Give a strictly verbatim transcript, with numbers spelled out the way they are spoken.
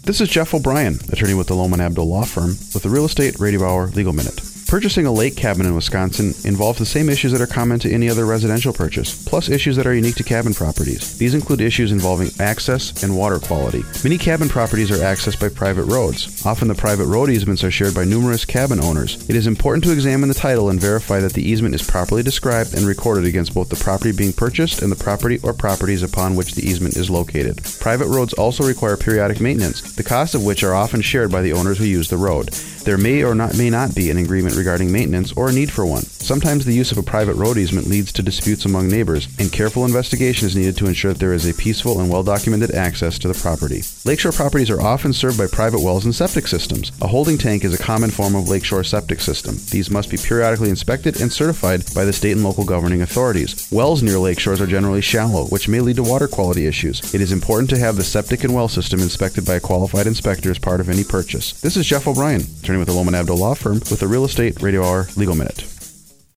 This is Jeff O'Brien, attorney with the Lohman Abdul Law Firm, with the Real Estate Radio Hour Legal Minute. Purchasing a lake cabin in Wisconsin involves the same issues that are common to any other residential purchase, plus issues that are unique to cabin properties. These include issues involving access and water quality. Many cabin properties are accessed by private roads. Often the private road easements are shared by numerous cabin owners. It is important to examine the title and verify that the easement is properly described and recorded against both the property being purchased and the property or properties upon which the easement is located. Private roads also require periodic maintenance, the costs of which are often shared by the owners who use the road. There may or not may not be an agreement regarding maintenance or a need for one. Sometimes the use of a private road easement leads to disputes among neighbors, and careful investigation is needed to ensure that there is a peaceful and well-documented access to the property. Lakeshore properties are often served by private wells and septic systems. A holding tank is a common form of lakeshore septic system. These must be periodically inspected and certified by the state and local governing authorities. Wells near lakeshores are generally shallow, which may lead to water quality issues. It is important to have the septic and well system inspected by a qualified inspector as part of any purchase. This is Jeff O'Brien, attorney with the Lohman Abdul Law Firm, with the Real Estate Radio Hour Legal Minute.